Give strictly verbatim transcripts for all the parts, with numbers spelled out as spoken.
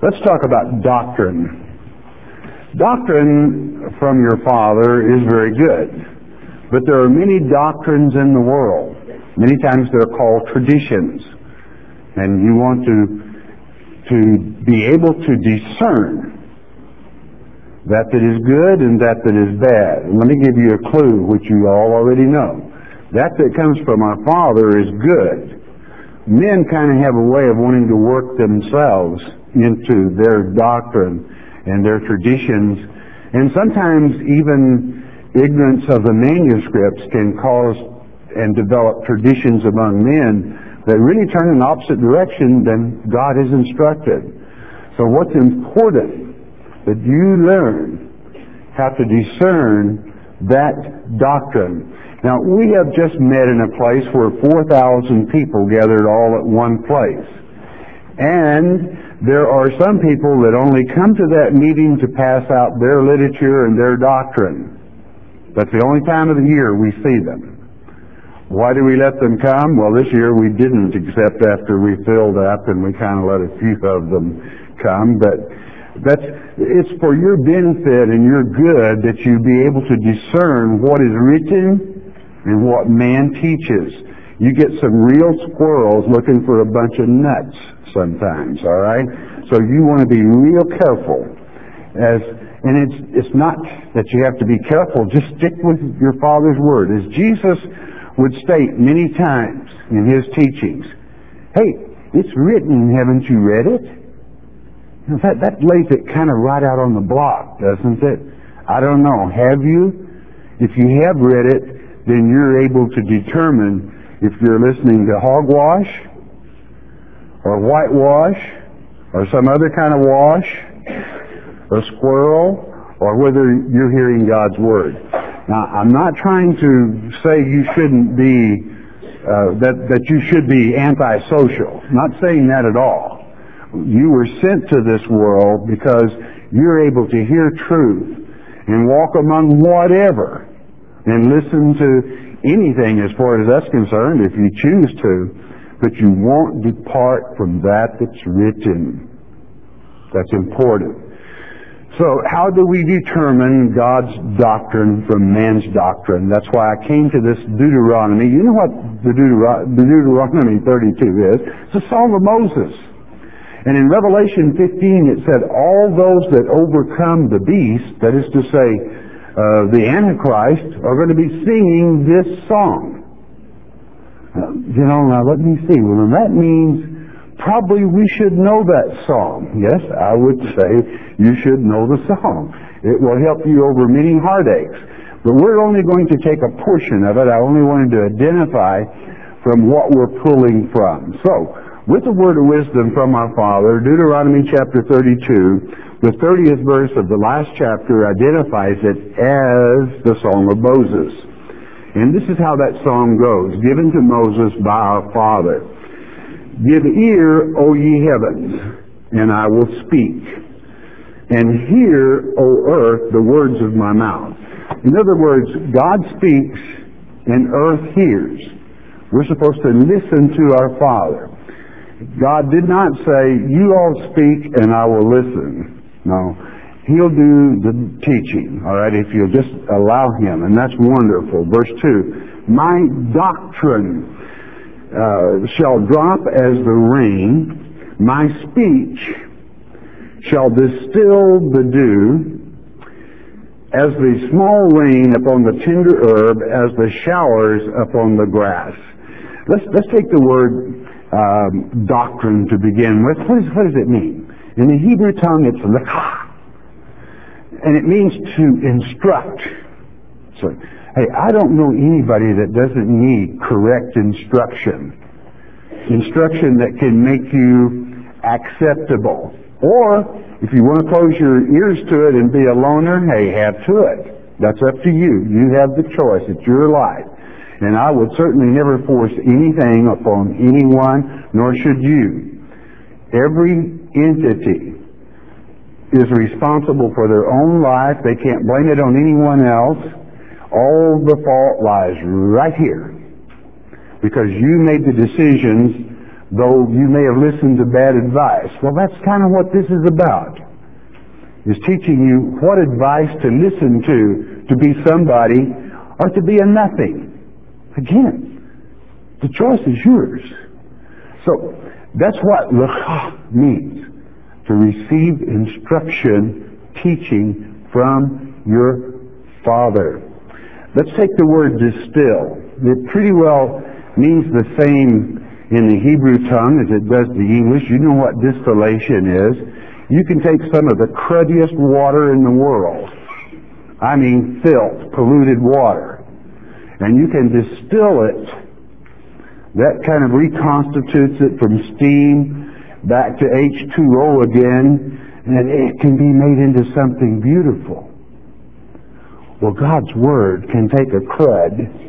Let's talk about doctrine. Doctrine from your Father is very good, but there are many doctrines in the world. Many times they're called traditions, and you want to to be able to discern that that is good and that that is bad. And let me give you a clue, which you all already know. That that comes from our Father is good. Men kind of have a way of wanting to work themselves into their doctrine and their traditions, and sometimes even ignorance of the manuscripts can cause and develop traditions among men that really turn in the opposite direction than God has instructed. So what's important that you learn how to discern that doctrine. Now, we have just met in a place where four thousand people gathered all at one place. And there are some people that only come to that meeting to pass out their literature and their doctrine. That's the only time of the year we see them. Why do we let them come? Well, this year we didn't, except after we filled up and we kind of let a few of them come. But that's, it's for your benefit and your good that you be able to discern what is written and what man teaches. You get some real squirrels looking for a bunch of nuts sometimes, all right? So you want to be real careful. As and it's it's not that you have to be careful. Just stick with your Father's Word. As Jesus would state many times in His teachings, hey, it's written, haven't you read it? Now that, that lays it kind of right out on the block, doesn't it? I don't know. Have you? If you have read it, then you're able to determine if you're listening to hogwash or whitewash or some other kind of wash or squirrel, or whether you're hearing God's Word. Now, I'm not trying to say you shouldn't be, uh, that, that you should be antisocial. I'm not saying that at all. You were sent to this world because you're able to hear truth and walk among whatever and listen to anything as far as that's concerned if you choose to, but you won't depart from that that's written. That's important. So how do we determine God's doctrine from man's doctrine? That's why I came to this Deuteronomy. You know what the, Deutero- the Deuteronomy thirty-two is? It's a Song of Moses. And in Revelation fifteen it said, all those that overcome the beast, that is to say, uh, the Antichrist, are going to be singing this song. Uh, you know, now let me see. Well, then that means probably we should know that song. Yes, I would say you should know the song. It will help you over many heartaches. But we're only going to take a portion of it. I only wanted to identify from what we're pulling from. So, with the word of wisdom from our Father, Deuteronomy chapter thirty-two, the thirtieth verse of the last chapter identifies it as the Song of Moses. And this is how that song goes, given to Moses by our Father. Give ear, O ye heavens, and I will speak, and hear, O earth, the words of my mouth. In other words, God speaks and earth hears. We're supposed to listen to our Father. God did not say, you all speak and I will listen. No. He'll do the teaching, all right, if you'll just allow Him, and that's wonderful. Verse two, my doctrine Uh, shall drop as the rain, my speech shall distill the dew, as the small rain upon the tender herb, as the showers upon the grass. Let's let's take the word um, doctrine to begin with. What, is, what does it mean? In the Hebrew tongue, it's lekah, and it means to instruct. So, hey, I don't know anybody that doesn't need correct instruction. Instruction that can make you acceptable. Or, if you want to close your ears to it and be a loner, hey, have to it. That's up to you. You have the choice. It's your life. And I would certainly never force anything upon anyone, nor should you. Every entity is responsible for their own life. They can't blame it on anyone else. All the fault lies right here, because you made the decisions though you may have listened to bad advice. Well, that's kind of what this is about, is teaching you what advice to listen to to be somebody or to be a nothing. Again, the choice is yours. So that's what l'cha means, to receive instruction, teaching from your Father. Let's take the word distill. It pretty well means the same in the Hebrew tongue as it does the English. You know what distillation is. You can take some of the cruddiest water in the world, I mean filth, polluted water, and you can distill it. That kind of reconstitutes it from steam back to H two O again, and it can be made into something beautiful. Well, God's Word can take a crud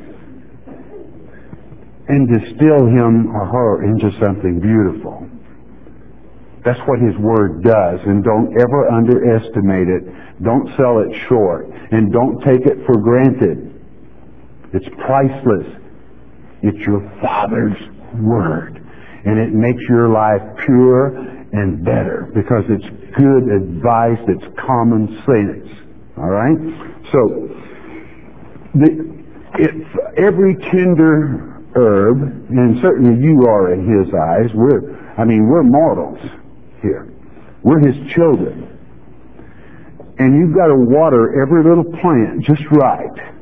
and distill him or her into something beautiful. That's what His Word does, and don't ever underestimate it. Don't sell it short, and don't take it for granted. It's priceless. It's your Father's Word, and it makes your life pure and better because it's good advice, it's common sense. All right? So, the, it's every tender herb, and certainly you are in His eyes. We're, I mean, we're mortals here. We're His children. And you've got to water every little plant just right.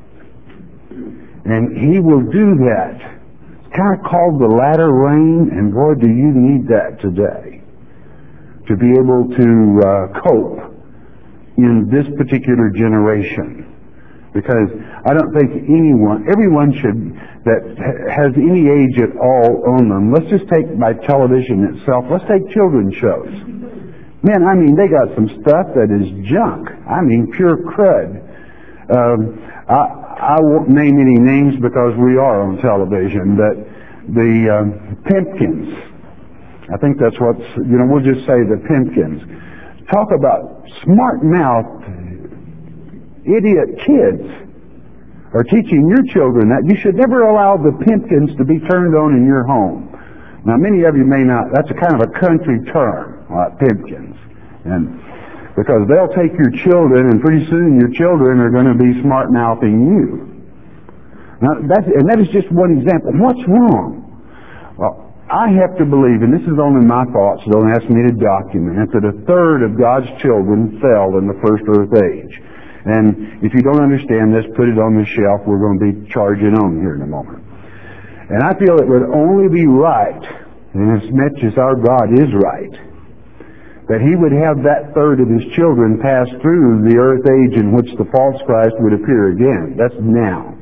And He will do that. It's kind of called the latter rain, and boy, do you need that today to be able to uh, cope in this particular generation. Because I don't think anyone, everyone should, that has any age at all on them, let's just take my television itself, let's take children's shows. Man, I mean, they got some stuff that is junk. I mean, pure crud. Um, I, I won't name any names because we are on television, but the um, Pimpkins, I think that's what's, you know, we'll just say the Pimpkins. Talk about smart-mouthed idiot kids are teaching your children that you should never allow the Pimpkins to be turned on in your home. Now, many of you may not, that's a kind of a country term, like Pimpkins. And because they'll take your children, and pretty soon your children are going to be smart-mouthing you. Now, that's, and that is just one example. What's wrong? Well, I have to believe, and this is only my thoughts, don't ask me to document it, that a third of God's children fell in the first earth age. And if you don't understand this, put it on the shelf. We're going to be charging on here in a moment. And I feel it would only be right, and as much as our God is right, that He would have that third of His children pass through the earth age in which the false Christ would appear again. That's now.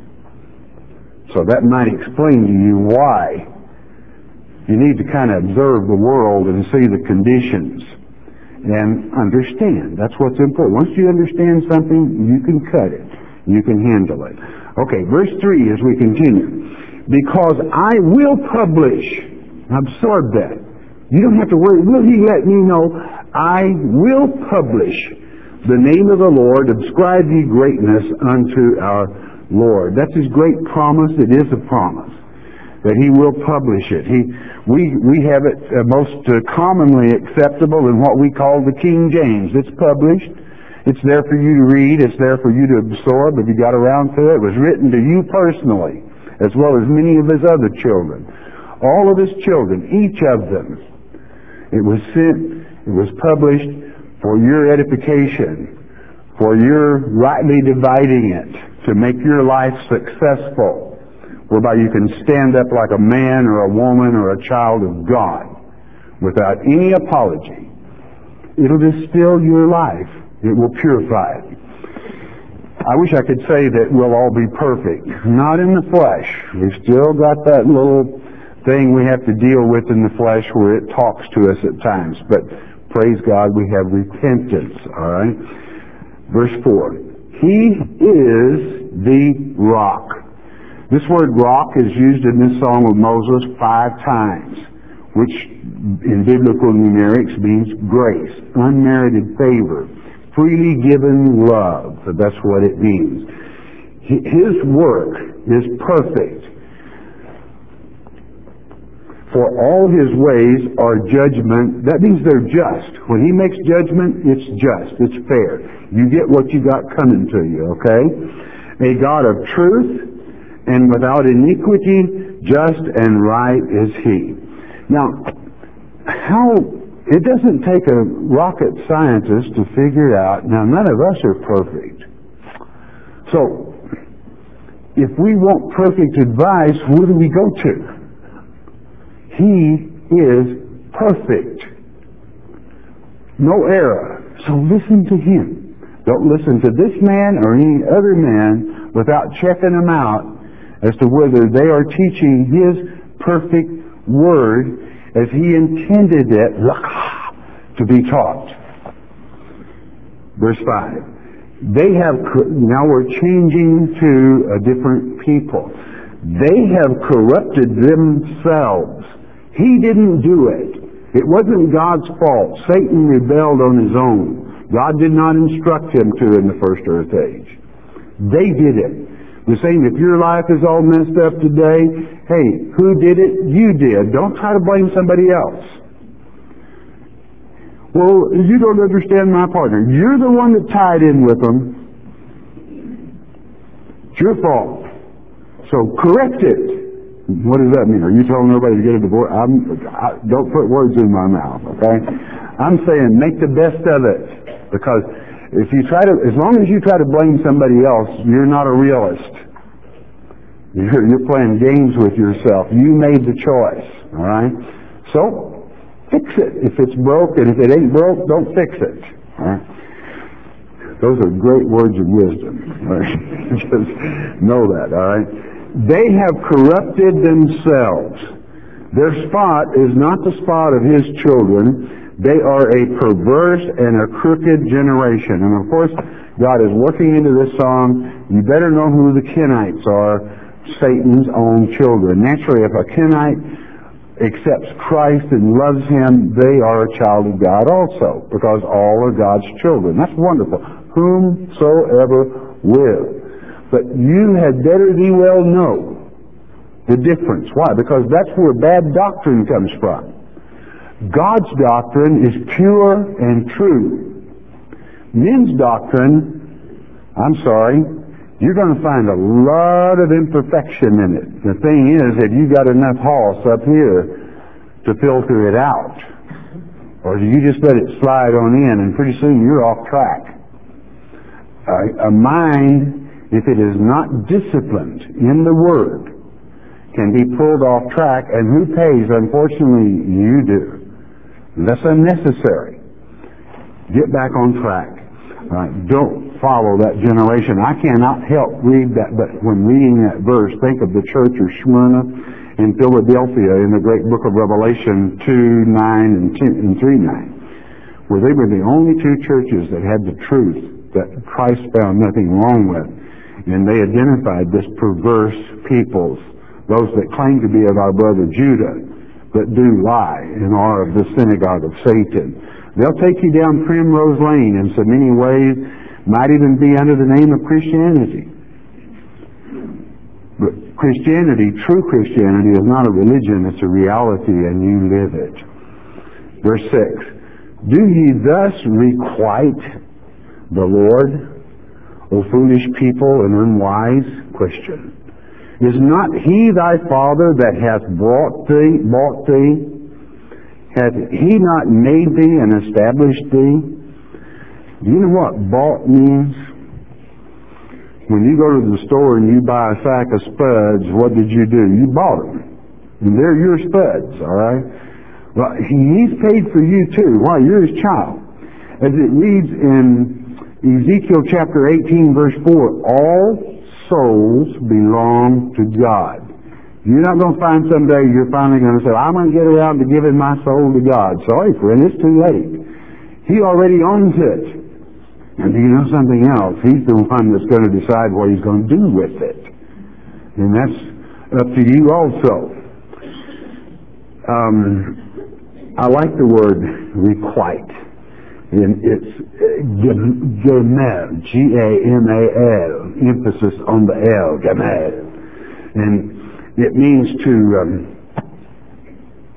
So that might explain to you why you need to kind of observe the world and see the conditions and understand. That's what's important. Once you understand something, you can cut it. You can handle it. Okay, verse three as we continue. Because I will publish. Absorb that. You don't have to worry. Will He let me know? I will publish the name of the Lord. Ascribe ye greatness unto our Lord. That's His great promise. It is a promise that He will publish it. He, we, we have it uh, most uh, commonly acceptable in what we call the King James. It's published. It's there for you to read. It's there for you to absorb. If you got around to it, it was written to you personally, as well as many of His other children. All of His children, each of them. It was sent, it was published for your edification, for your rightly dividing it, to make your life successful, whereby you can stand up like a man or a woman or a child of God without any apology. It'll distill your life. It will purify it. I wish I could say that we'll all be perfect. Not in the flesh. We've still got that little thing we have to deal with in the flesh where it talks to us at times. But praise God, we have repentance. All right? Verse four. He is the rock. This word rock is used in this song of Moses five times, which in biblical numerics means grace, unmerited favor, freely given love. So that's what it means. His work is perfect. For all his ways are judgment. That means they're just. When he makes judgment, it's just. It's fair. You get what you got coming to you, okay? A God of truth and without iniquity, just and right is he. Now, how, it doesn't take a rocket scientist to figure out, now none of us are perfect. So, if we want perfect advice, where do we go to? He is perfect. No error. So listen to him. Don't listen to this man or any other man without checking them out as to whether they are teaching his perfect word as he intended it to be taught. Verse five. They have, now we're changing to a different people. They have corrupted themselves. He didn't do it. It wasn't God's fault. Satan rebelled on his own. God did not instruct him to in the first earth age. They did it. We're saying if your life is all messed up today, hey, who did it? You did. Don't try to blame somebody else. Well, you don't understand my partner. You're the one that tied in with them. It's your fault. So correct it. What does that mean? Are you telling everybody to get a divorce? I'm, I, don't put words in my mouth, okay? I'm saying make the best of it. Because if you try to, as long as you try to blame somebody else, you're not a realist. You're, you're playing games with yourself. You made the choice, all right? So, fix it. If it's broke, and if it ain't broke, don't fix it, all right? Those are great words of wisdom. Right? Just know that, all right? They have corrupted themselves. Their spot is not the spot of his children. They are a perverse and a crooked generation. And of course, God is working into this song. You better know who the Kenites are, Satan's own children. Naturally, if a Kenite accepts Christ and loves him, they are a child of God also, because all are God's children. That's wonderful. Whomsoever will. But you had better thee well know the difference. Why? Because that's where bad doctrine comes from. God's doctrine is pure and true. Men's doctrine, I'm sorry, you're going to find a lot of imperfection in it. The thing is, have you got enough hoss up here to filter it out? Or do you just let it slide on in and pretty soon you're off track? A, a mind, if it is not disciplined in the Word, can be pulled off track, and who pays? Unfortunately, you do. That's unnecessary. Get back on track. Right? Don't follow that generation. I cannot help read that, but when reading that verse, think of the church of Smyrna in Philadelphia in the great book of Revelation two nine and three nine, where they were the only two churches that had the truth that Christ found nothing wrong with. And they identified this perverse peoples, those that claim to be of our brother Judah, but do lie and are of the synagogue of Satan. They'll take you down Primrose Lane in so many ways, might even be under the name of Christianity. But Christianity, true Christianity, is not a religion, it's a reality, and you live it. Verse six, do ye thus requite the Lord, O foolish people and unwise? Question. Is not he thy father that hath brought thee, bought thee? Hath he not made thee and established thee? Do you know what bought means? When you go to the store and you buy a sack of spuds, what did you do? You bought them. And they're your spuds, all right? Well, he's paid for you too. Why? You're his child. As it reads in Ezekiel chapter eighteen, verse four, all souls belong to God. You're not going to find someday you're finally going to say, I'm going to get around to giving my soul to God. Sorry, friend, it's too late. He already owns it. And do you know something else? He's the one that's going to decide what he's going to do with it. And that's up to you also. Um, I like the word requite. And it's Gamel, G A M A L, emphasis on the L, Gamel. And it means to um,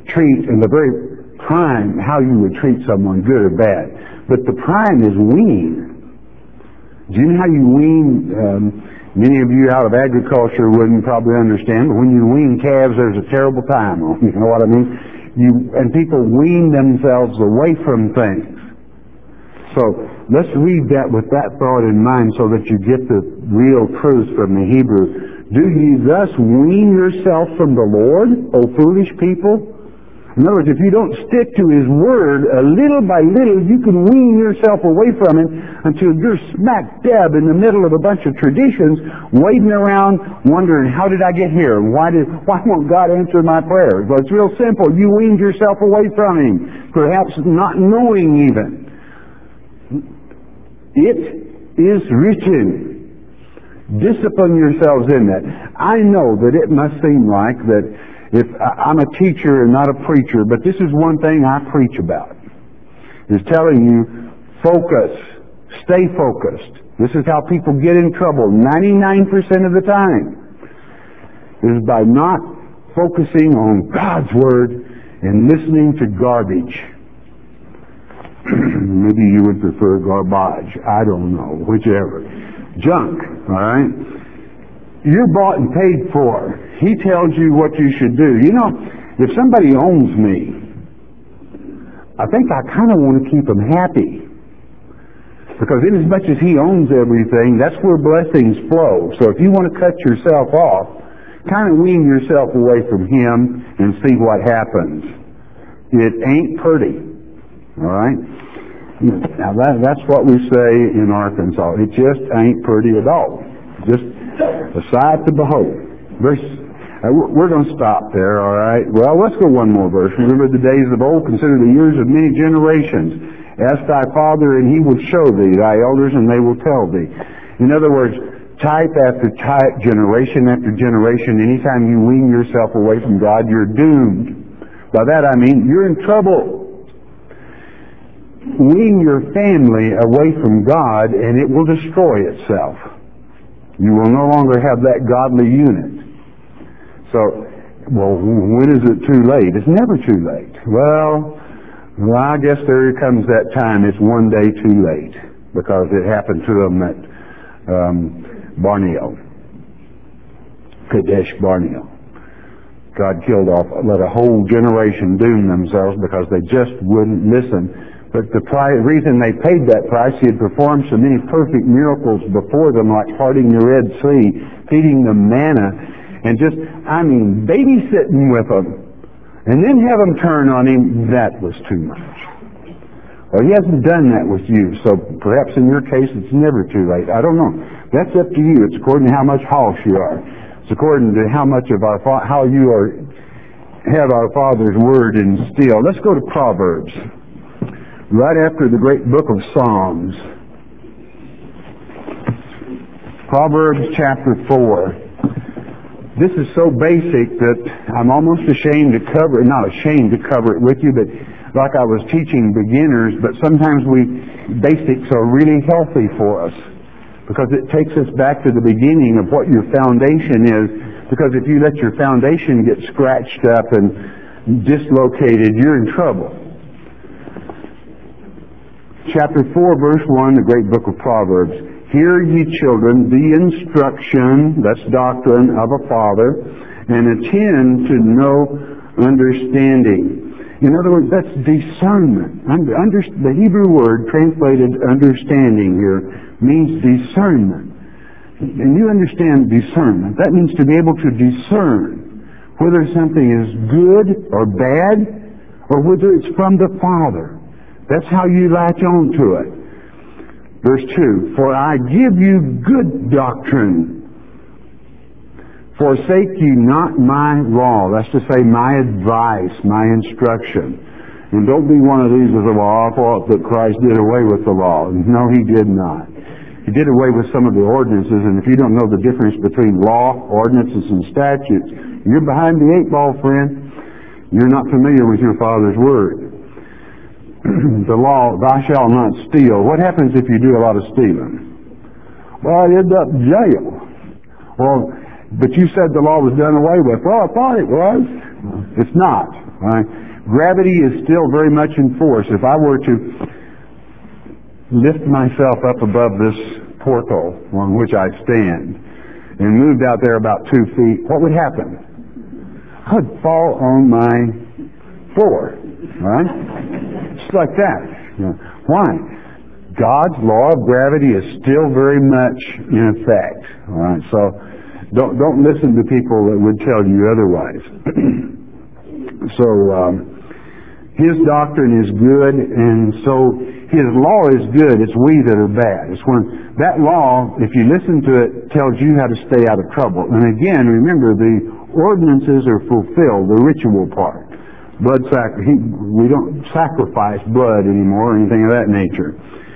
treat in the very prime how you would treat someone, good or bad. But the prime is wean. Do you know how you wean? Um, many of you out of agriculture wouldn't probably understand, but when you wean calves, there's a terrible time on. You know what I mean? You and people wean themselves away from things. So let's read that with that thought in mind so that you get the real truth from the Hebrew. Do ye thus wean yourself from the Lord, O foolish people? In other words, if you don't stick to His Word, a little by little, you can wean yourself away from Him until you're smack dab in the middle of a bunch of traditions, wading around, wondering, how did I get here? Why did, why won't God answer my prayers? Well, it's real simple. You weaned yourself away from Him, perhaps not knowing even. It is written. Discipline yourselves in that. I know that it must seem like that if I'm a teacher and not a preacher, but this is one thing I preach about, is telling you, focus, stay focused. This is how people get in trouble ninety-nine percent of the time, is by not focusing on God's Word and listening to garbage. Maybe you would prefer garbage. I don't know. Whichever. Junk. All right? You're bought and paid for. He tells you what you should do. You know, if somebody owns me, I think I kind of want to keep him happy. Because in as much as he owns everything, that's where blessings flow. So if you want to cut yourself off, kind of wean yourself away from him and see what happens. It ain't pretty. All right? Now that, that's what we say in Arkansas. It just ain't pretty at all. Just a sight to behold. Verse, uh, we're going to stop there, all right? Well, let's go one more verse. Remember the days of old, consider the years of many generations. Ask thy father, and he will show thee, thy elders, and they will tell thee. In other words, type after type, generation after generation, anytime you wean yourself away from God, you're doomed. By that I mean, you're in trouble. Wean your family away from God, and it will destroy itself. You will no longer have that godly unit. So, well, when is it too late? It's never too late. Well, well, I guess there comes that time. It's one day too late, because it happened to them at um, Barneo, Kadesh Barneo. God killed off, let a whole generation doom themselves because they just wouldn't listen. But the price, reason they paid that price, He had performed so many perfect miracles before them, like parting the Red Sea, feeding them manna, and just, I mean, babysitting with them. And then have them turn on Him, that was too much. Well, He hasn't done that with you, so perhaps in your case it's never too late. I don't know. That's up to you. It's according to how much hoss you are. It's according to how much of our, how you are, have our Father's Word instilled. Let's go to Proverbs. Right after the great book of Psalms. Proverbs chapter four. This is so basic that I'm almost ashamed to cover it, not ashamed to cover it with you, but like I was teaching beginners, but sometimes we, basics are really healthy for us because it takes us back to the beginning of what your foundation is, because if you let your foundation get scratched up and dislocated, you're in trouble. Chapter four, verse one, the great book of Proverbs. Hear ye children the instruction, that's doctrine, of a father, and attend to know understanding. In other words, that's discernment. Under, under, the Hebrew word translated understanding here means discernment. And you understand discernment. That means to be able to discern whether something is good or bad, or whether it's from the Father. That's how you latch on to it. Verse two, for I give you good doctrine. Forsake ye not my law. That's to say, my advice, my instruction. And don't be one of these that say, well, I thought that Christ did away with the law. No, He did not. He did away with some of the ordinances, and if you don't know the difference between law, ordinances, and statutes, you're behind the eight ball, friend. You're not familiar with your Father's Word. The law, thou shalt not steal. What happens if you do a lot of stealing? Well, I end up in jail. Well, but you said the law was done away with. Well, I thought it was. It's not. All right? Gravity is still very much in force. If I were to lift myself up above this portal on which I stand and moved out there about two feet, what would happen? I'd fall on my floor. All right? Just like that. You know, why? God's law of gravity is still very much in effect. All right, so don't don't listen to people that would tell you otherwise. so um, His doctrine is good, and so His law is good. It's we that are bad. It's when that law, if you listen to it, tells you how to stay out of trouble. And again, remember, the ordinances are fulfilled, the ritual part. Blood sac- he, we don't sacrifice blood anymore or anything of that nature.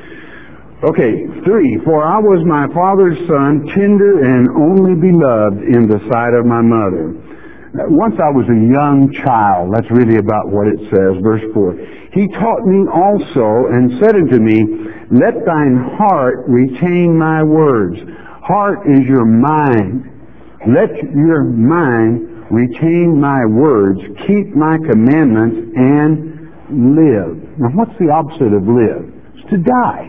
Okay, three. For I was my father's son, tender and only beloved in the sight of my mother. Once I was a young child. That's really about what it says. Verse four. He taught me also and said unto me, let thine heart retain my words. Heart is your mind. Let your mind retain my words. Keep my commandments and live. Now what's the opposite of live? It's to die.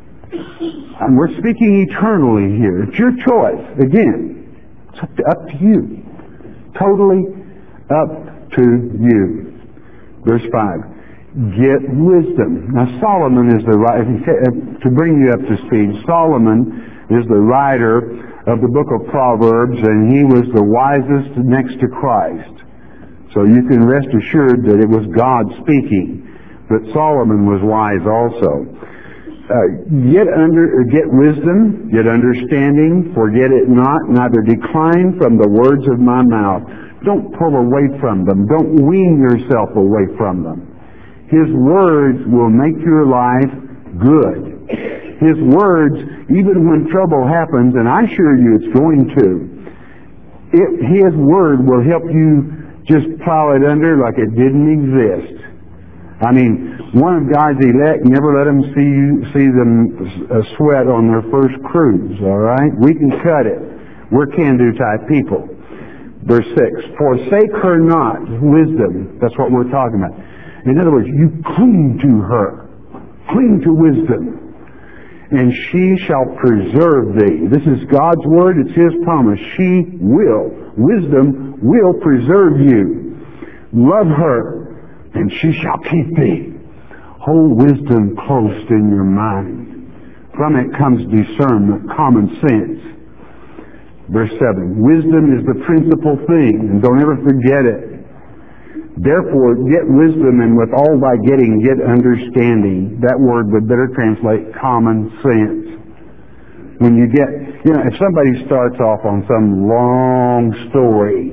And we're speaking eternally here. It's your choice. Again, it's up to, up to you. Totally up to you. Verse five. Get wisdom. Now Solomon is the writer, to bring you up to speed, Solomon is the writer of the book of Proverbs, and he was the wisest next to Christ. So you can rest assured that it was God speaking. But Solomon was wise also. Uh, get under, get wisdom, get understanding, forget it not, neither decline from the words of my mouth. Don't pull away from them. Don't wean yourself away from them. His words will make your life good. His words, even when trouble happens, and I assure you it's going to, it, His word will help you just plow it under like it didn't exist. I mean, one of God's elect, never let them see you, see them uh, sweat on their first cruise, all right? We can cut it. We're can-do type people. Verse six, forsake her not, wisdom. That's what we're talking about. In other words, you cling to her. Cling to wisdom. And she shall preserve thee. This is God's word. It's His promise. She will. Wisdom will preserve you. Love her, and she shall keep thee. Hold wisdom close in your mind. From it comes discernment, common sense. Verse seven, wisdom is the principal thing, and don't ever forget it. Therefore, get wisdom, and with all thy getting, get understanding. That word would better translate common sense. When you get, you know, if somebody starts off on some long story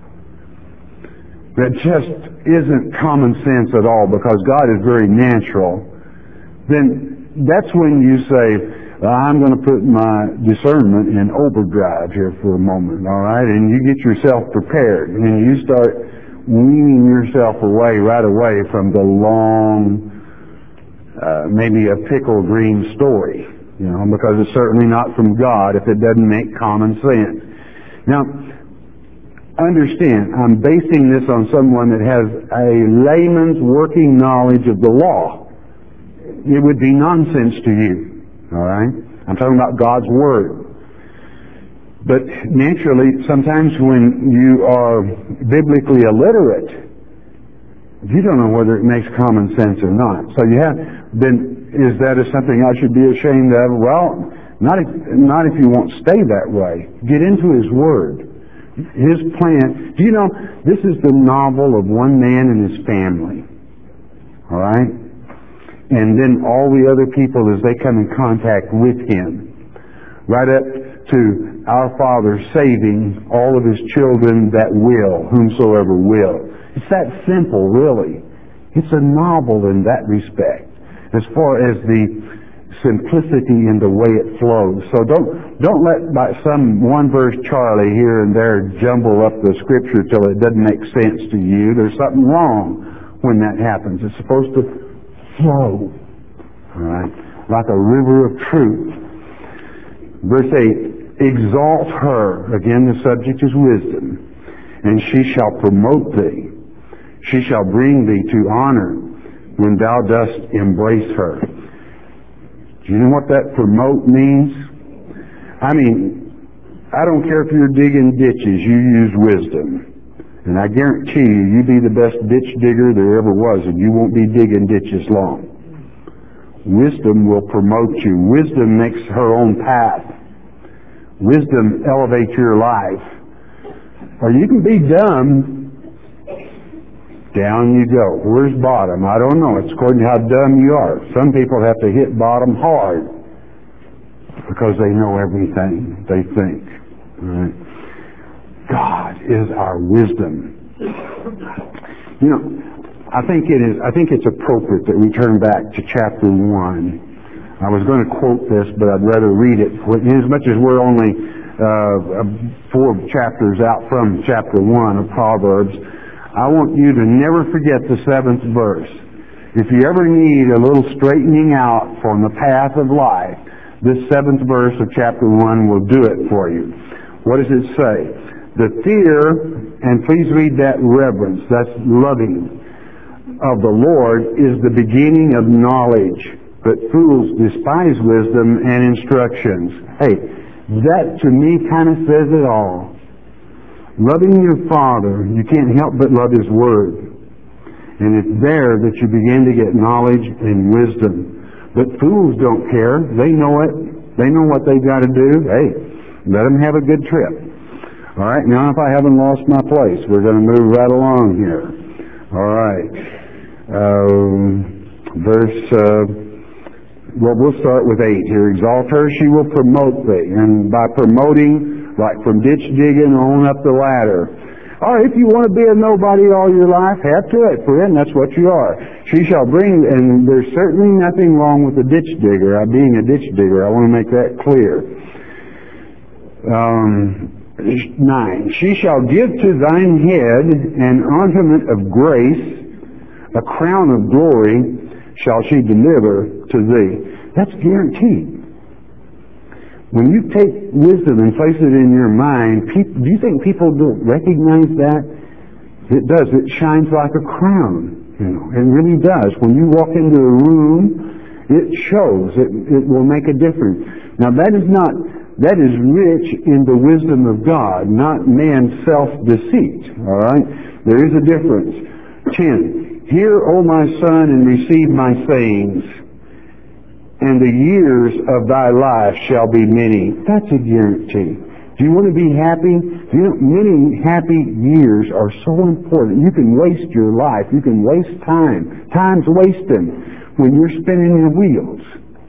that just isn't common sense at all because God is very natural, then that's when you say, I'm going to put my discernment in overdrive here for a moment, all right? And you get yourself prepared, and you start weaning yourself away right away from the long, uh, maybe a pickle green story, you know, because it's certainly not from God if it doesn't make common sense. Now, understand, I'm basing this on someone that has a layman's working knowledge of the law. It would be nonsense to you, all right? I'm talking about God's Word. But naturally, sometimes when you are biblically illiterate, you don't know whether it makes common sense or not. So you have, then is that something I should be ashamed of? Well, not if, not if you won't stay that way. Get into His Word. His plan. Do you know, this is the novel of one man and his family. All right? And then all the other people as they come in contact with him. Right up to our Father saving all of His children that will, whomsoever will. It's that simple, really. It's a novel in that respect, as far as the simplicity in the way it flows. So don't don't let by some one verse Charlie here and there jumble up the Scripture till it doesn't make sense to you. There's something wrong when that happens. It's supposed to flow, all right, like a river of truth. Verse eight, exalt her. Again, the subject is wisdom. And she shall promote thee. She shall bring thee to honor when thou dost embrace her. Do you know what that promote means? I mean, I don't care if you're digging ditches, you use wisdom. And I guarantee you, you be the best ditch digger there ever was, and you won't be digging ditches long. Wisdom will promote you. Wisdom makes her own path. Wisdom elevates your life. Or you can be dumb. Down you go. Where's bottom? I don't know. It's according to how dumb you are. Some people have to hit bottom hard because they know everything they think. All right? God is our wisdom. You know, I think it is. I think it's appropriate that we turn back to chapter one. I was going to quote this, but I'd rather read it. As much as we're only uh, four chapters out from chapter one of Proverbs, I want you to never forget the seventh verse. If you ever need a little straightening out from the path of life, this seventh verse of chapter one will do it for you. What does it say? The fear, and please read that reverence, that's loving, of the Lord is the beginning of knowledge, but fools despise wisdom and instructions. Hey, that to me kind of says it all. Loving your Father, you can't help but love His Word. And it's there that you begin to get knowledge and wisdom. But fools don't care. They know it. They know what they've got to do. Hey, let them have a good trip. All right, now if I haven't lost my place, we're going to move right along here. All right. Um, verse, uh, well, we'll start with eight here. Exalt her, she will promote thee. And by promoting, like from ditch digging on up the ladder. Or if you want to be a nobody all your life, have to it, friend. That's what you are. She shall bring, and there's certainly nothing wrong with a ditch digger. I being a ditch digger, I want to make that clear. Um, nine. She shall give to thine head an ornament of grace, a crown of glory shall she deliver to thee. That's guaranteed. When you take wisdom and place it in your mind, people, do you think people don't recognize that? It does. It shines like a crown. You know, it really does. When you walk into a room, it shows. It, it will make a difference. Now that is not, that is rich in the wisdom of God, not man's self-deceit. All right? There is a difference. Ten. Hear, O my son, and receive my sayings, and the years of thy life shall be many. That's a guarantee. Do you want to be happy? You know, many happy years are so important. You can waste your life. You can waste time. Time's wasting when you're spinning your wheels.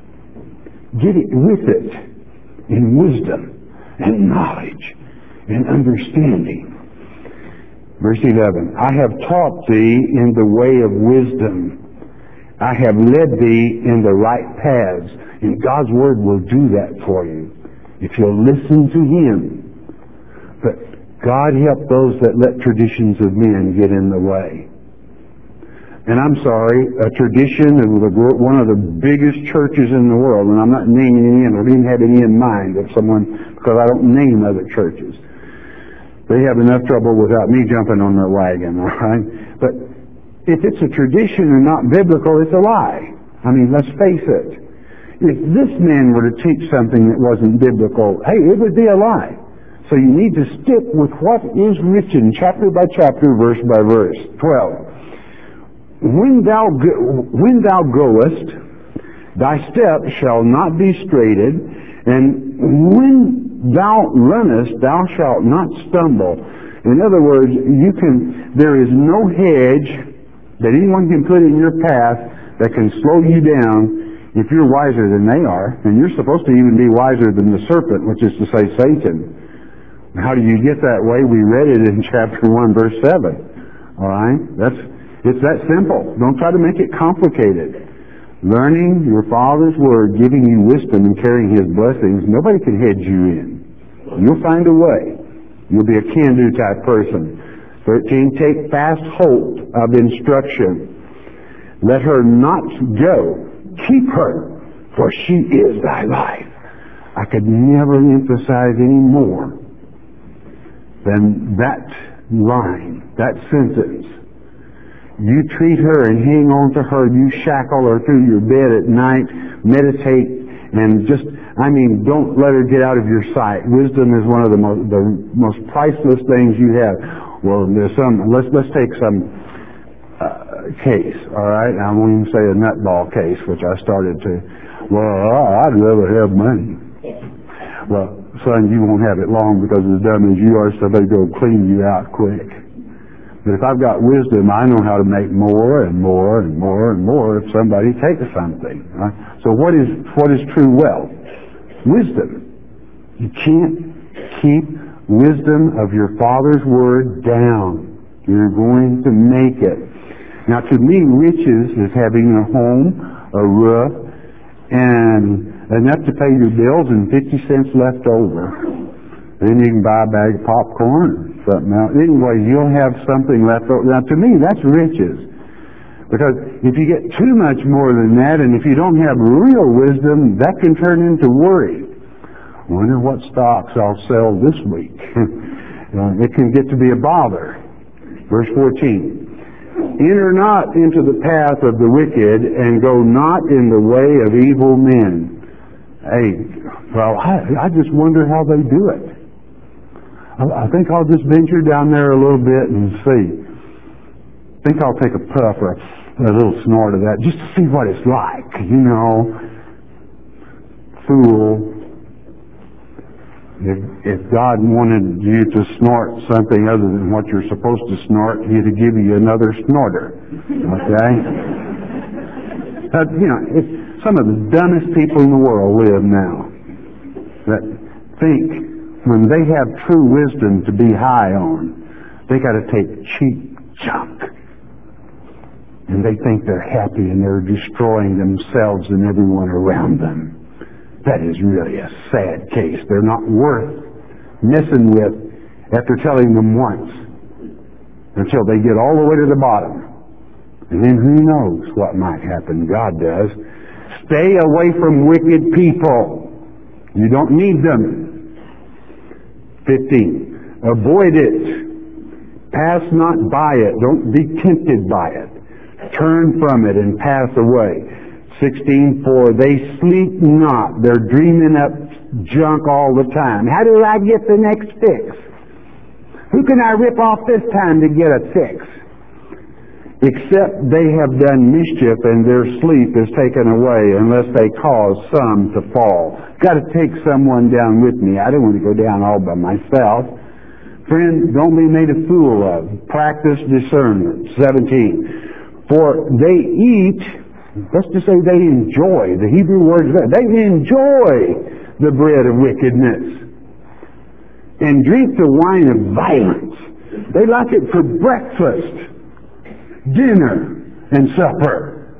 Get it with it in wisdom and knowledge and understanding. Verse eleven, I have taught thee in the way of wisdom. I have led thee in the right paths. And God's Word will do that for you if you'll listen to Him. But God help those that let traditions of men get in the way. And I'm sorry, a tradition of one of the biggest churches in the world, and I'm not naming any, and I didn't have any in mind of someone, because I don't name other churches. They have enough trouble without me jumping on their wagon, all right? But if it's a tradition and not biblical, it's a lie. I mean, let's face it. If this man were to teach something that wasn't biblical, hey, it would be a lie. So you need to stick with what is written, chapter by chapter, verse by verse. twelve. When thou, go, when thou goest, thy step shall not be straitened, and when thou runnest, thou shalt not stumble. In other words, you can. There is no hedge that anyone can put in your path that can slow you down if you're wiser than they are. And you're supposed to even be wiser than the serpent, which is to say Satan. How do you get that way? We read it in chapter one, verse seven. All right? That's, it's that simple. Don't try to make it complicated. Learning your Father's Word, giving you wisdom and carrying His blessings, nobody can hedge you in. You'll find a way. You'll be a can-do type person. thirteen. Take fast hold of instruction. Let her not go. Keep her, for she is thy life. I could never emphasize any more than that line, that sentence. You treat her and hang on to her. You shackle her through your bed at night. Meditate and just, I mean, don't let her get out of your sight. Wisdom is one of the most, the most priceless things you have. Well, there's some, let's, let's take some uh, case, all right? I won't even say a nutball case, which I started to. Well, I'd rather have money. Well, son, you won't have it long because as dumb as you are, somebody go clean you out quick. But if I've got wisdom, I know how to make more and more and more and more if somebody takes something. Right? So what is what is true wealth? Wisdom. You can't keep wisdom of your Father's Word down. You're going to make it. Now, to me, riches is having a home, a roof, and enough to pay your bills and fifty cents left over. Then you can buy a bag of popcorn or something else. Anyway, you'll have something left over. Now, to me, that's riches. Because if you get too much more than that, and if you don't have real wisdom, that can turn into worry. Wonder what stocks I'll sell this week. It can get to be a bother. Verse fourteen. Enter not into the path of the wicked, and go not in the way of evil men. Hey, well, I, I just wonder how they do it. I think I'll just venture down there a little bit and see. I think I'll take a puff or a little snort of that just to see what it's like, you know. Fool. If, if God wanted you to snort something other than what you're supposed to snort, He'd give you another snorter. Okay? uh, you know, it's, some of the dumbest people in the world live now that think when they have true wisdom to be high on, they got to take cheap junk. And they think they're happy and they're destroying themselves and everyone around them. That is really a sad case. They're not worth messing with after telling them once until they get all the way to the bottom. And then who knows what might happen. God does. Stay away from wicked people. You don't need them. fifteen. Avoid it. Pass not by it. Don't be tempted by it. Turn from it and pass away. sixteen. For they sleep not. They're dreaming up junk all the time. How do I get the next fix? Who can I rip off this time to get a fix? Except they have done mischief and their sleep is taken away unless they cause some to fall. Got to take someone down with me. I don't want to go down all by myself. Friend, don't be made a fool of. Practice discernment. seventeen. For they eat, let's just say they enjoy, the Hebrew word is that, they enjoy the bread of wickedness and drink the wine of violence. They like it for breakfast, dinner, and supper.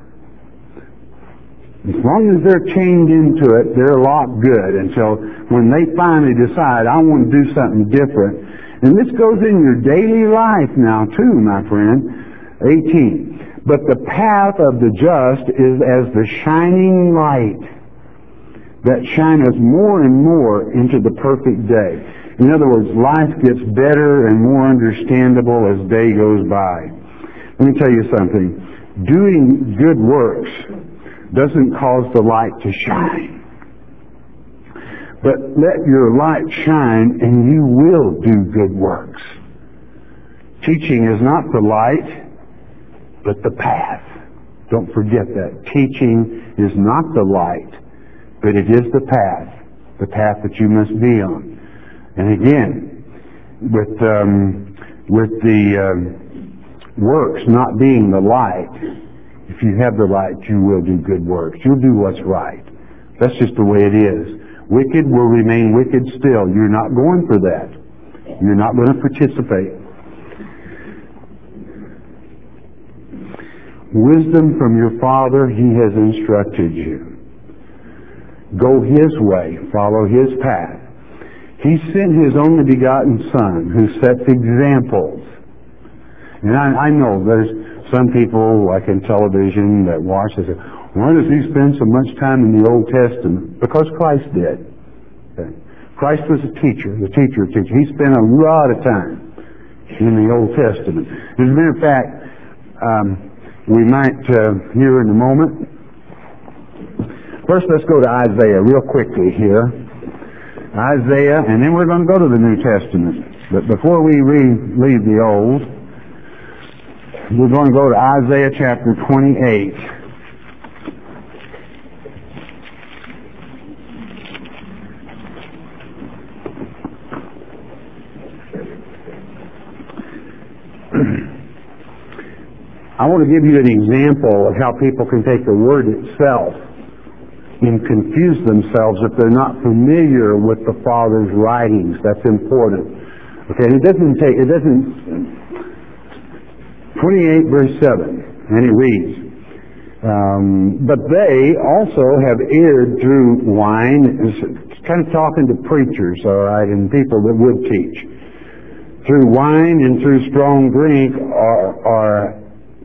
As long as they're chained into it, they're locked good until when they finally decide, I want to do something different. And this goes in your daily life now too, my friend. eighteen. But the path of the just is as the shining light that shineth more and more into the perfect day. In other words, life gets better and more understandable as day goes by. Let me tell you something. Doing good works doesn't cause the light to shine. But let your light shine and you will do good works. Teaching is not the light, but the path. Don't forget that. Teaching is not the light, but it is the path. The path that you must be on. And again, with, um, with the um, works not being the light, if you have the light, you will do good works. You'll do what's right. That's just the way it is. Wicked will remain wicked still. You're not going for that. You're not going to participate. Wisdom from your Father, He has instructed you. Go His way. Follow His path. He sent His only begotten Son who sets examples. And I, I know there's some people, like in television, that watch and say, why does He spend so much time in the Old Testament? Because Christ did. Okay. Christ was a teacher, the teacher teacher. He spent a lot of time in the Old Testament. As a matter of fact, um, we might uh, hear in a moment. First, let's go to Isaiah real quickly here. Isaiah, and then we're going to go to the New Testament. But before we re- leave the Old, we're going to go to Isaiah chapter twenty-eight. I want to give you an example of how people can take the word itself and confuse themselves if they're not familiar with the Father's writings. That's important. Okay, it doesn't take, it doesn't, twenty-eight verse seven, and it reads, um, but they also have erred through wine. It's kind of talking to preachers, all right, and people that would teach. Through wine and through strong drink are, are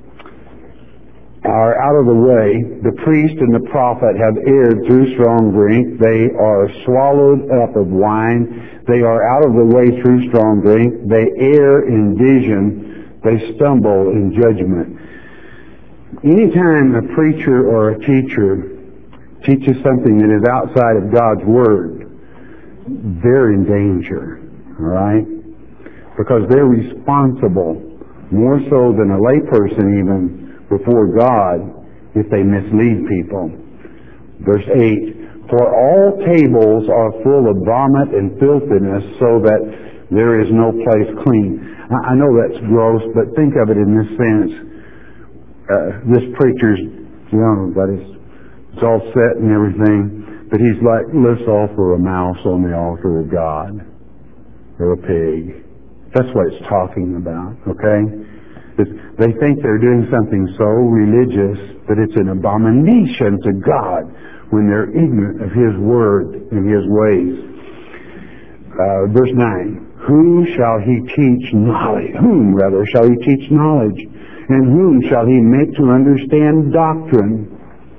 are out of the way. The priest and the prophet have erred through strong drink. They are swallowed up of wine. They are out of the way through strong drink. They err in vision. They stumble in judgment. Anytime a preacher or a teacher teaches something that is outside of God's Word, they're in danger, all right? Because they're responsible, more so than a layperson even, before God if they mislead people. Verse eight, for all tables are full of vomit and filthiness, so that there is no place clean. I, I know that's gross, but think of it in this sense. Uh, this preacher's, you know, got his, it's all set and everything, but he's like, let's offer a mouse on the altar of God, or a pig. That's what it's talking about, okay? They think they're doing something so religious that it's an abomination to God when they're ignorant of His Word and His ways. Uh, verse nine, who shall He teach knowledge? Whom, rather, shall He teach knowledge? And whom shall He make to understand doctrine?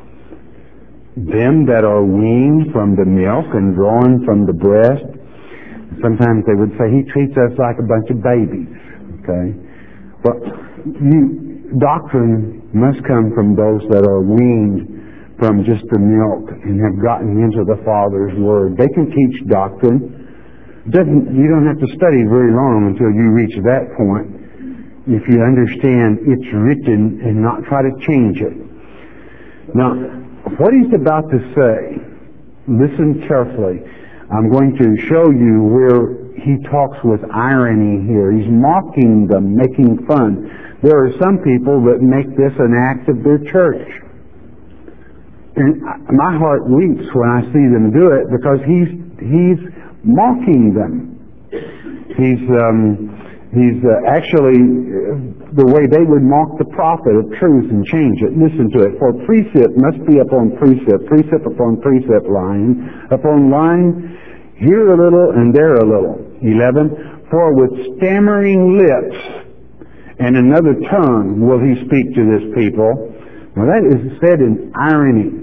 Them that are weaned from the milk and drawn from the breast. Sometimes they would say, He treats us like a bunch of babies. Okay? But you, doctrine must come from those that are weaned from just the milk and have gotten into the Father's Word. They can teach doctrine. Doesn't, you don't have to study very long until you reach that point if you understand it's written and not try to change it. Now, what he's about to say, listen carefully. I'm going to show you where he talks with irony here. He's mocking them, making fun. There are some people that make this an act of their church. And my heart weeps when I see them do it, because he's he's mocking them. He's um, he's uh, actually uh, the way they would mock the prophet of truth and change it. Listen to it. For precept must be upon precept, precept upon precept, line upon line, here a little and there a little. eleven, for with stammering lips and another tongue will he speak to this people. Now that is said in irony.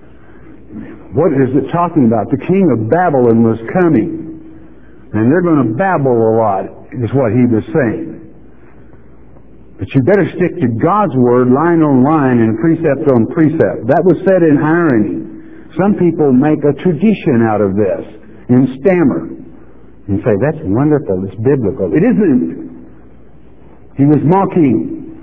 What is it talking about? The king of Babylon was coming, and they're going to babble a lot, is what he was saying. But you better stick to God's Word line on line and precept on precept. That was said in irony. Some people make a tradition out of this and stammer and say, that's wonderful, it's biblical. It isn't. He was mocking.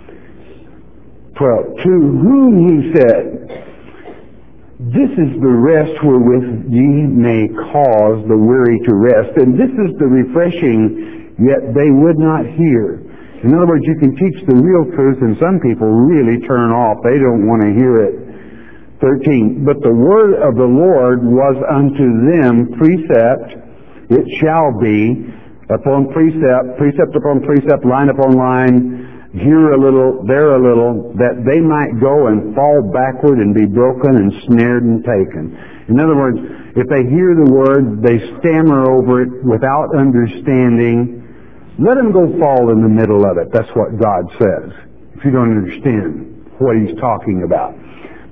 twelve. To whom he said, this is the rest wherewith ye may cause the weary to rest, and this is the refreshing, yet they would not hear. In other words, you can teach the real truth, and some people really turn off. They don't want to hear it. thirteen. But the word of the Lord was unto them precept, it shall be, upon precept, precept upon precept, line upon line, here a little, there a little, that they might go and fall backward and be broken and snared and taken. In other words, if they hear the word, they stammer over it without understanding, let them go fall in the middle of it. That's what God says, if you don't understand what He's talking about.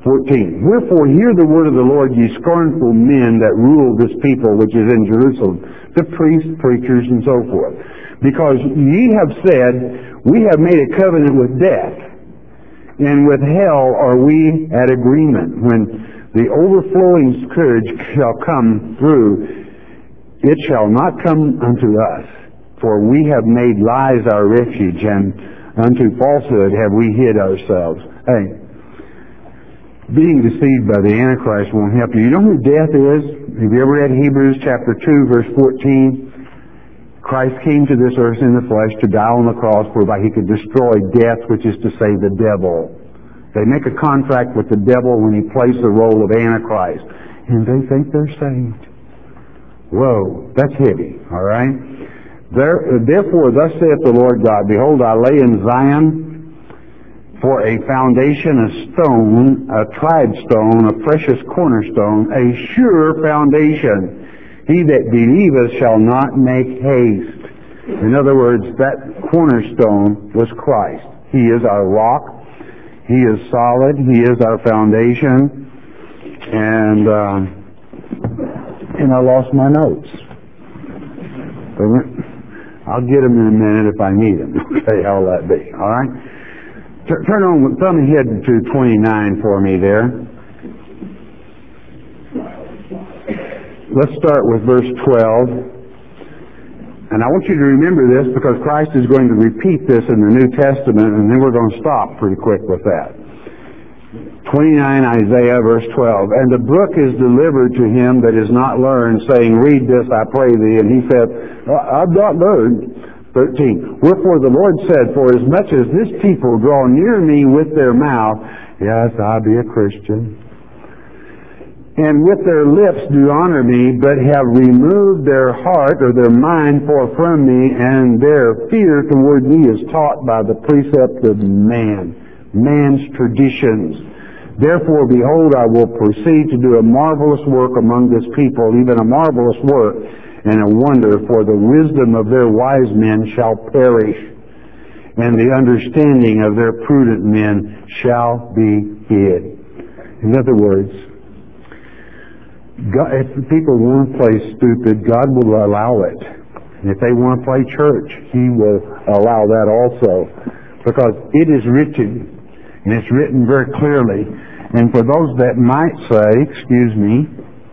fourteen. Wherefore hear the word of the Lord, ye scornful men that rule this people which is in Jerusalem, the priests, preachers, and so forth. Because ye have said, we have made a covenant with death, and with hell are we at agreement. When the overflowing scourge shall come through, it shall not come unto us. For we have made lies our refuge, and unto falsehood have we hid ourselves. Hey, being deceived by the Antichrist won't help you. You know who death is? Have you ever read Hebrews chapter two, verse fourteen? Christ came to this earth in the flesh to die on the cross whereby he could destroy death, which is to say the devil. They make a contract with the devil when he plays the role of Antichrist, and they think they're saved. Whoa, that's heavy, all right? There, therefore, thus saith the Lord God, behold, I lay in Zion for a foundation, a stone, a tried stone, a precious cornerstone, a sure foundation. He that believeth shall not make haste. In other words, that cornerstone was Christ. He is our rock. He is solid. He is our foundation. And, uh, and I lost my notes. I'll get them in a minute if I need them. Okay, how'll that be? All right? T- turn on, thumb ahead to twenty-nine for me there. Let's start with verse twelve. And I want you to remember this because Christ is going to repeat this in the New Testament, and then we're going to stop pretty quick with that. twenty-nine, Isaiah, verse twelve. And the brook is delivered to him that is not learned, saying, read this, I pray thee. And he said, I've not learned. thirteen. Wherefore the Lord said, for as much as this people draw near me with their mouth, yes, I be a Christian, and with their lips do honor me, but have removed their heart or their mind far from me, and their fear toward me is taught by the precept of man, man's traditions. Therefore, behold, I will proceed to do a marvelous work among this people, even a marvelous work and a wonder, for the wisdom of their wise men shall perish, and the understanding of their prudent men shall be hid. In other words, God, if people want to play stupid, God will allow it. And if they want to play church, He will allow that also, because it is written. And it's written very clearly. And for those that might say, excuse me,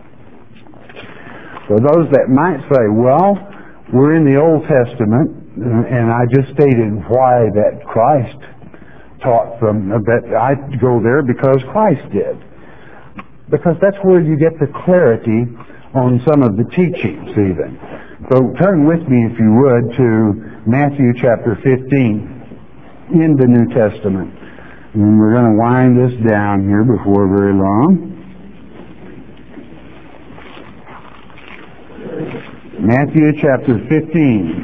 for those that might say, well, we're in the Old Testament, and I just stated why that Christ taught from, that I go there because Christ did. Because that's where you get the clarity on some of the teachings even. So turn with me, if you would, to Matthew chapter fifteen in the New Testament. And we're going to wind this down here before very long. Matthew chapter fifteen.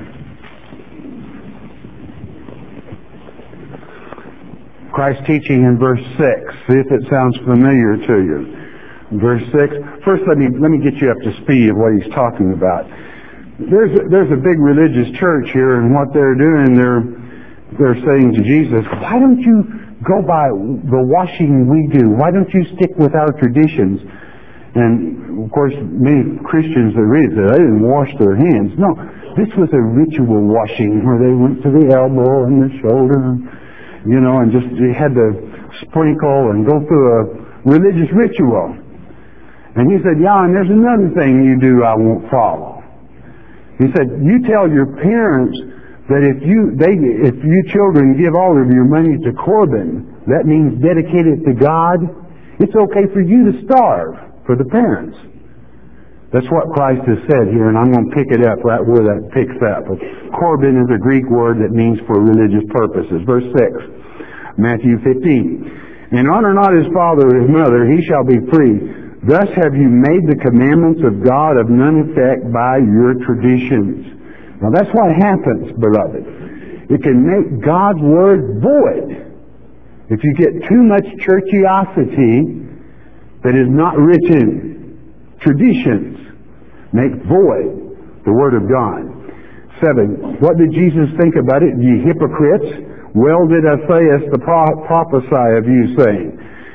Christ teaching in verse six. See if it sounds familiar to you. Verse six. First, let me let me get you up to speed of what he's talking about. There's a, there's a big religious church here, and what they're doing, they're they're saying to Jesus, why don't you go by the washing we do? Why don't you stick with our traditions? And, of course, many Christians that read it, they didn't wash their hands. No, this was a ritual washing where they went to the elbow and the shoulder, you know, and just they had to sprinkle and go through a religious ritual. And he said, yeah, and there's another thing you do I won't follow. He said, you tell your parents that if you they if you children give all of your money to Corban, that means dedicate it to God, it's okay for you to starve for the parents. That's what Christ has said here, and I'm going to pick it up right where that picks up. Corban is a Greek word that means for religious purposes. Verse six, Matthew fifteen. And honor not his father or his mother, he shall be free. Thus have you made the commandments of God of none effect by your traditions. Now that's what happens, beloved. It can make God's Word void. If you get too much churchiosity that is not written, traditions make void the Word of God. Seven, what did Jesus think about it? Ye hypocrites, well did I say as the pro- prophesy of you, saying,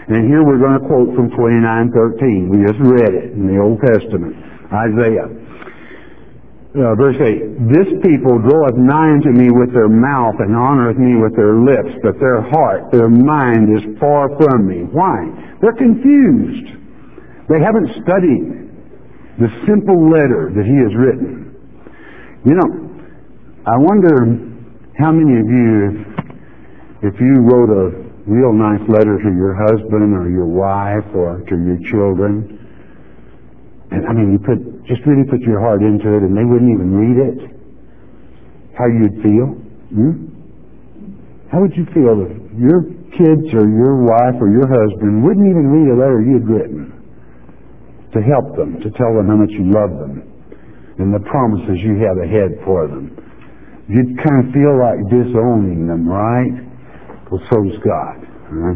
And here we're going to quote from twenty-nine thirteen. We just read it in the Old Testament. Isaiah. Uh, verse eight. This people draweth nigh unto me with their mouth and honoreth me with their lips, but their heart, their mind is far from me. Why? They're confused. They haven't studied the simple letter that he has written. You know, I wonder how many of you, if, if you wrote a real nice letter to your husband or your wife or to your children, and I mean, you put just really put your heart into it and they wouldn't even read it, how you'd feel? Hmm? How would you feel if your kids or your wife or your husband wouldn't even read a letter you'd written to help them, to tell them how much you love them and the promises you have ahead for them? You'd kind of feel like disowning them, right? Well, so does God. Right?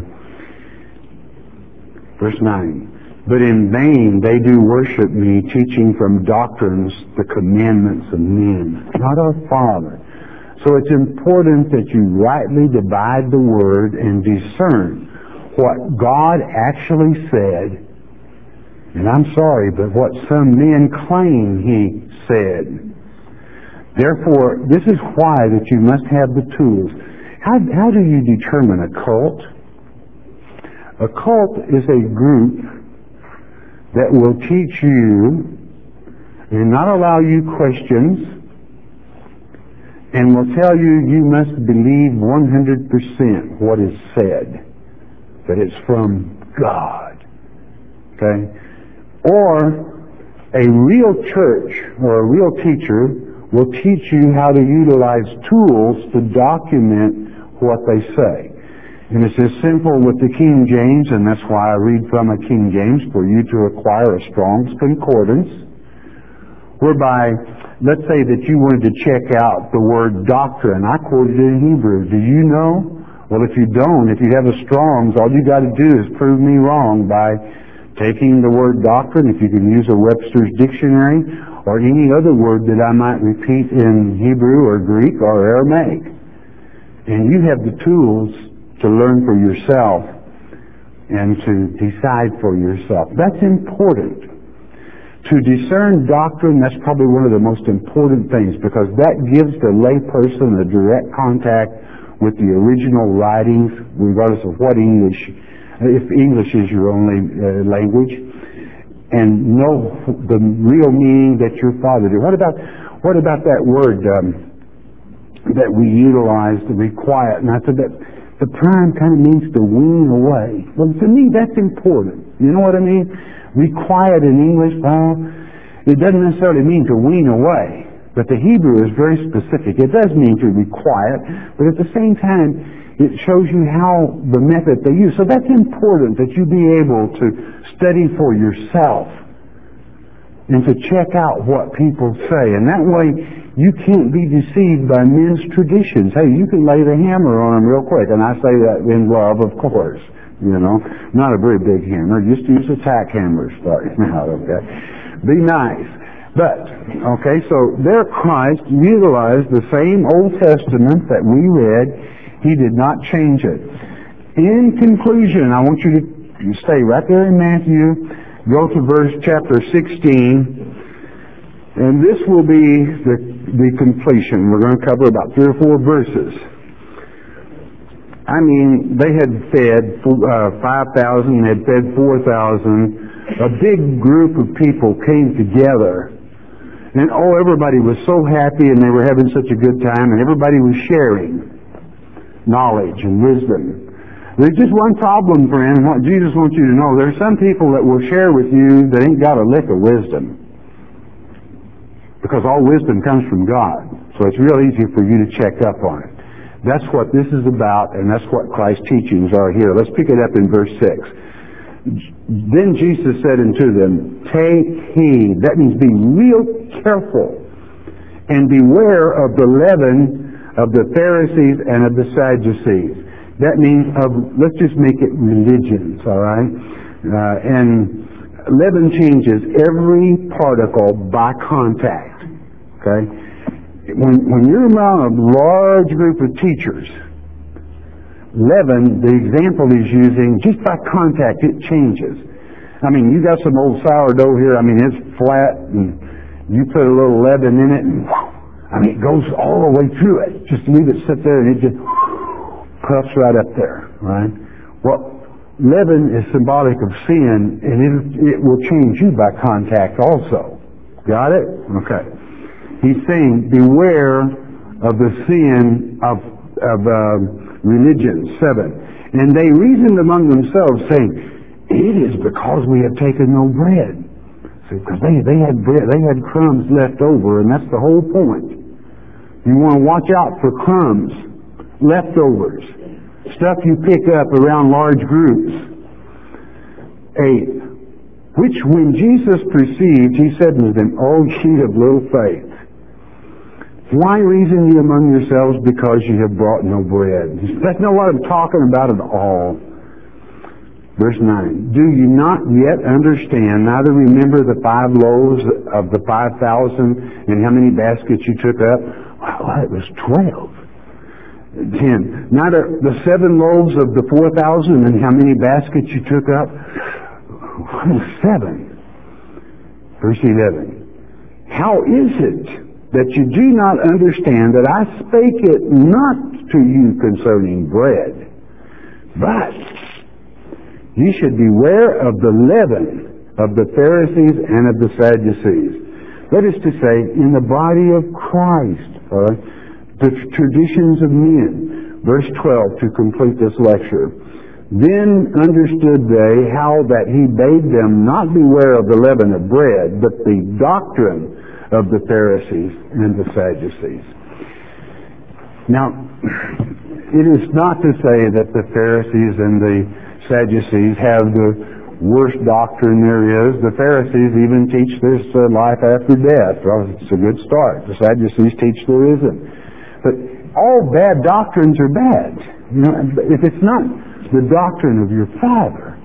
Verse nine. But in vain they do worship me, teaching from doctrines the commandments of men, not our Father. So it's important that you rightly divide the word and discern what God actually said. And I'm sorry, but what some men claim he said. Therefore, this is why that you must have the tools. How, how do you determine a cult? A cult is a group that will teach you and not allow you questions and will tell you you must believe one hundred percent what is said, that it's from God. Okay? Or a real church or a real teacher will teach you how to utilize tools to document what they say. And it's as simple with the King James, and that's why I read from a King James, for you to acquire a Strong's Concordance, whereby, let's say that you wanted to check out the word doctrine. I quoted it in Hebrew. Do you know? Well, if you don't, if you have a Strong's, all you got to do is prove me wrong by taking the word doctrine, if you can use a Webster's Dictionary, or any other word that I might repeat in Hebrew or Greek or Aramaic. And you have the tools to learn for yourself and to decide for yourself. That's important. To discern doctrine, that's probably one of the most important things, because that gives the layperson a direct contact with the original writings, regardless of what English, if English is your only uh, language, and know the real meaning that your Father did. What about what about that word um, that we utilize, the require? And I said that the prime kind of means to wean away. Well, to me, that's important. You know what I mean? Required in English, well, it doesn't necessarily mean to wean away. But the Hebrew is very specific. It does mean to require, but at the same time, it shows you how the method they use. So that's important, that you be able to study for yourself and to check out what people say. And that way, you can't be deceived by men's traditions. Hey, you can lay the hammer on them real quick. And I say that in love, of course. You know, not a very big hammer. Just use a tack hammer starting out, okay? Be nice. But, okay, so there Christ utilized the same Old Testament that we read. He did not change it. In conclusion, I want you to stay right there in Matthew. Go to verse chapter sixteen. And this will be the, the completion. We're going to cover about three or four verses. I mean, they had fed uh, five thousand, had fed four thousand. A big group of people came together. And oh, everybody was so happy and they were having such a good time and everybody was sharing knowledge and wisdom. There's just one problem, friend, and what Jesus wants you to know. There's some people that will share with you that ain't got a lick of wisdom. Because all wisdom comes from God. So it's real easy for you to check up on it. That's what this is about, and that's what Christ's teachings are here. Let's pick it up in verse six. Then Jesus said unto them, take heed. That means be real careful and beware of the leaven of the Pharisees and of the Sadducees. That means of, let's just make it religions, all right? Uh, and leaven changes every particle by contact, okay? When, when you're around a large group of teachers, leaven, the example he's using, just by contact, it changes. I mean, you got some old sourdough here, I mean, it's flat, and you put a little leaven in it, and I mean, it goes all the way through it. Just leave it sit there, and it just puffs right up there, right? Well, leaven is symbolic of sin, and it, it will change you by contact also. Got it? Okay. He's saying, beware of the sin of, of uh, religion. Seven. And they reasoned among themselves, saying, it is because we have taken no bread. See, because they, they had bread, they had crumbs left over, and that's the whole point. You want to watch out for crumbs, leftovers, stuff you pick up around large groups. Eight. Which when Jesus perceived, he said unto them, O ye of little faith, why reason ye among yourselves because ye have brought no bread? That's not what I'm talking about at all. Verse nine. Do you not yet understand, neither remember the five loaves of the five thousand and how many baskets you took up? Well, it was twelve. Ten. Neither the seven loaves of the four thousand and how many baskets you took up? Well, seven. Verse eleven. How is it that you do not understand that I spake it not to you concerning bread, but ye should beware of the leaven of the Pharisees and of the Sadducees. That is to say, in the body of Christ, all right, the traditions of men. Verse twelve to complete this lecture. Then understood they how that he bade them not beware of the leaven of bread, but the doctrine of the Pharisees and the Sadducees. Now, it is not to say that the Pharisees and the Sadducees have the worst doctrine there is. The Pharisees even teach there's uh, life after death. Well, it's a good start. The Sadducees teach there isn't. But all bad doctrines are bad. You know, if it's not the doctrine of your Father,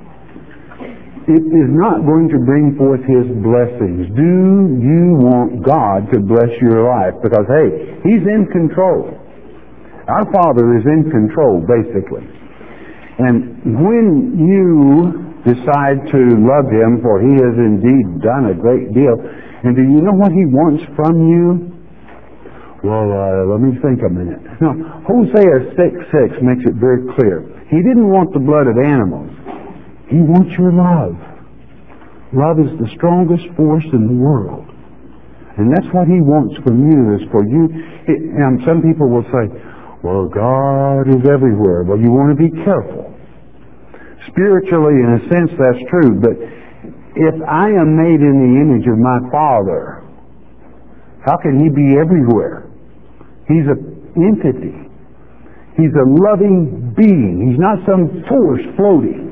it is not going to bring forth His blessings. Do you want God to bless your life? Because, hey, He's in control. Our Father is in control, basically. And when you decide to love Him, for He has indeed done a great deal, and do you know what He wants from you? Well, uh, let me think a minute. Now, Hosea six six makes it very clear. He didn't want the blood of animals. He wants your love. Love is the strongest force in the world. And that's what He wants from you, is for you. It, and some people will say, well, God is everywhere. Well, you want to be careful. Spiritually, in a sense, that's true. But if I am made in the image of my Father, how can He be everywhere? He's an entity. He's a loving being. He's not some force floating.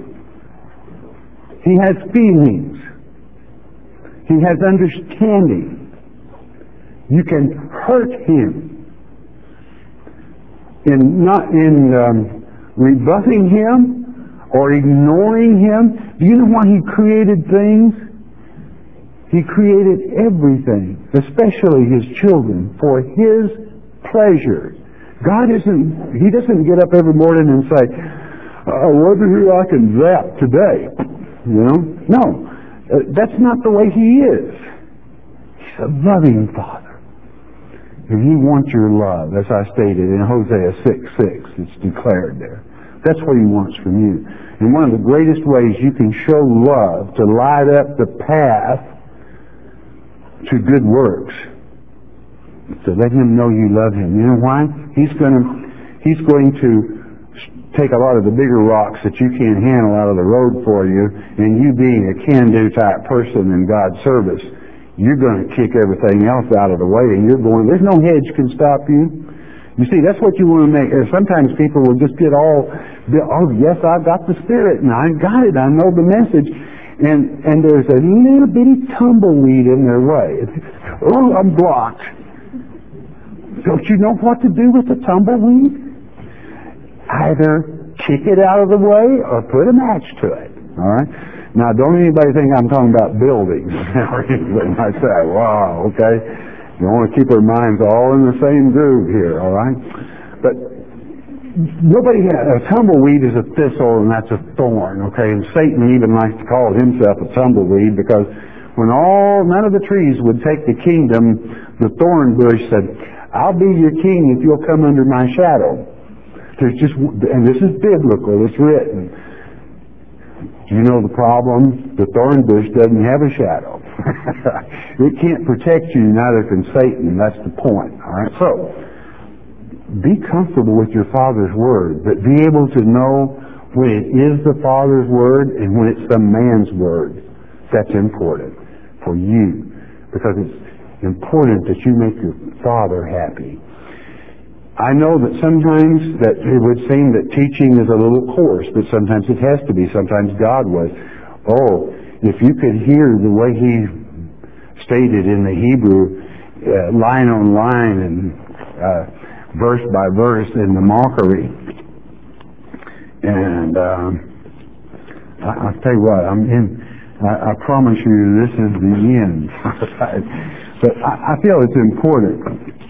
He has feelings. He has understanding. You can hurt Him in not in um, rebuffing Him or ignoring Him. Do you know why He created things? He created everything, especially His children, for His pleasure. God isn't, He doesn't get up every morning and say, I wonder who I can zap today. You know? No. Uh, that's not the way He is. He's a loving Father. And He wants your love, as I stated in Hosea six six. It's declared there. That's what He wants from you. And one of the greatest ways you can show love, to light up the path to good works, to let Him know you love Him. You know why? He's going to, He's going to take a lot of the bigger rocks that you can't handle out of the road for you, and you being a can-do type person in God's service, you're going to kick everything else out of the way, and you're going, there's no hedge can stop you. You see, that's what you want to make. Sometimes people will just get all, oh, yes, I've got the Spirit, and I got it, I know the message. And and there's a little bitty tumbleweed in their way. It's, oh, I'm blocked. Don't you know what to do with the tumbleweed? Either kick it out of the way or put a match to it. All right? Now, don't anybody think I'm talking about buildings or anything like that. Wow, okay? You want to keep our minds all in the same groove here, all right? But nobody has, a tumbleweed is a thistle and that's a thorn, okay? And Satan even likes to call himself a tumbleweed because when all, none of the trees would take the kingdom, the thorn bush said, I'll be your king if you'll come under my shadow. There's just, and this is biblical, it's written. Do you know the problem? The thorn bush doesn't have a shadow. It can't protect you, neither can Satan. That's the point, all right? So, be comfortable with your Father's Word, but be able to know when it is the Father's Word and when it's some man's Word. That's important for you, because it's important that you make your Father happy. I know that sometimes that it would seem that teaching is a little coarse, but sometimes it has to be. Sometimes God was. Oh, if you could hear the way He stated in the Hebrew, uh, line on line and uh, verse by verse in the mockery. And um, I, I'll tell you what, I'm in. I, I promise you, this is the end. But I, I feel it's important.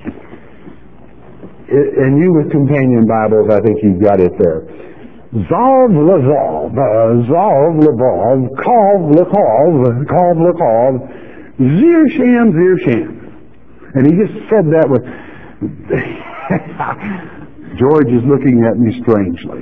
It, and you with companion Bibles, I think you've got it there. Zalv levolv, zalv levolv, kov lekov, kov lekov, zir sham, zir sham. And he just said that with... George is looking at me strangely.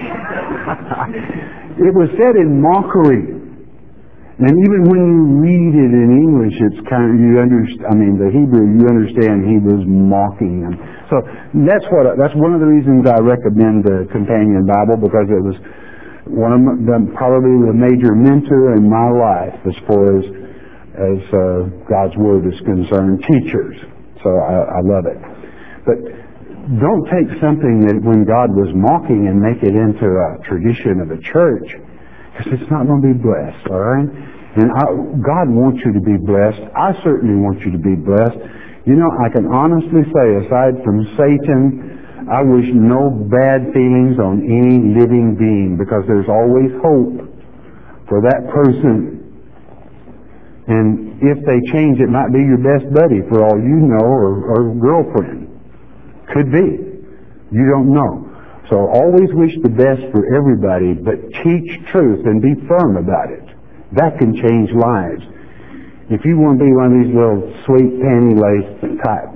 It was said in mockery. And even when you read it in English, it's kind of, you understand, I mean, the Hebrew, you understand he was mocking them. So that's what, that's one of the reasons I recommend the Companion Bible, because it was one of the, probably the major mentor in my life as far as, as uh, God's Word is concerned, teachers. So I, I love it. But don't take something that when God was mocking and make it into a tradition of a church, because it's not going to be blessed, all right? And I, God wants you to be blessed. I certainly want you to be blessed. You know, I can honestly say, aside from Satan, I wish no bad feelings on any living being, because there's always hope for that person. And if they change, it might be your best buddy, for all you know, or, or girlfriend. Could be. You don't know. So always wish the best for everybody, but teach truth and be firm about it. That can change lives. If you want to be one of these little sweet panty-laced type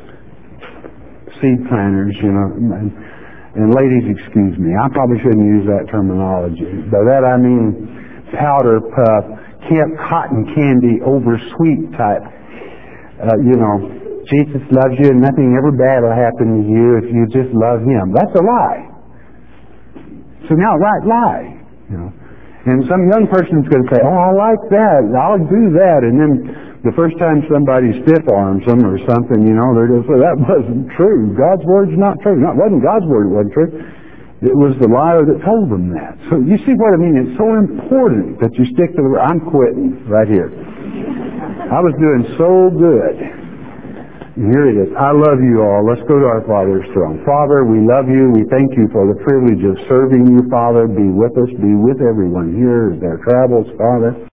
seed planters, you know, and, and ladies, excuse me, I probably shouldn't use that terminology. By that I mean powder puff, kept cotton candy over sweet type, uh, you know, Jesus loves you and nothing ever bad will happen to you if you just love Him. That's a lie. It's an outright lie. You know. And some young person's going to say, oh, I like that. I'll do that. And then the first time somebody stiff-arms them or something, you know, they're going to say, that wasn't true. God's Word's not true. No, it wasn't God's Word. It wasn't true. It was the liar that told them that. So you see what I mean? It's so important that you stick to the Word. I'm quitting right here. I was doing so good. Here it is. I love you all. Let's go to our Father's throne. Father, we love you. We thank you for the privilege of serving you, Father. Be with us. Be with everyone here as their travels, Father.